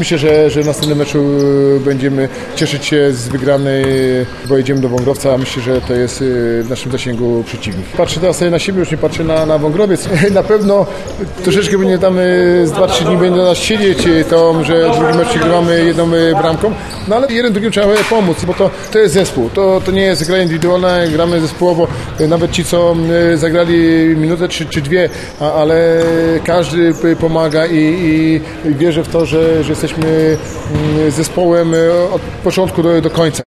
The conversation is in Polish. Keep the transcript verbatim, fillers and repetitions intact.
Myślę, że, że w następnym meczu będziemy cieszyć się z wygranej, bo jedziemy do Wągrowca, a myślę, że to jest w naszym zasięgu przeciwnik. Patrzę teraz sobie na siebie, już nie patrzę na, na Wągrowiec. Na pewno troszeczkę będzie tam z dwa trzy dni będzie nas siedzieć, to, że drugi mecz gramy jedną bramką, no ale jeden drugim trzeba pomóc, bo to, to jest zespół, to, to nie jest gra indywidualna, gramy zespołowo, nawet ci, co zagrali minutę czy, czy dwie, ale każdy pomaga i, i wierzę w to, że, że jesteśmy zespołem od początku do, do końca.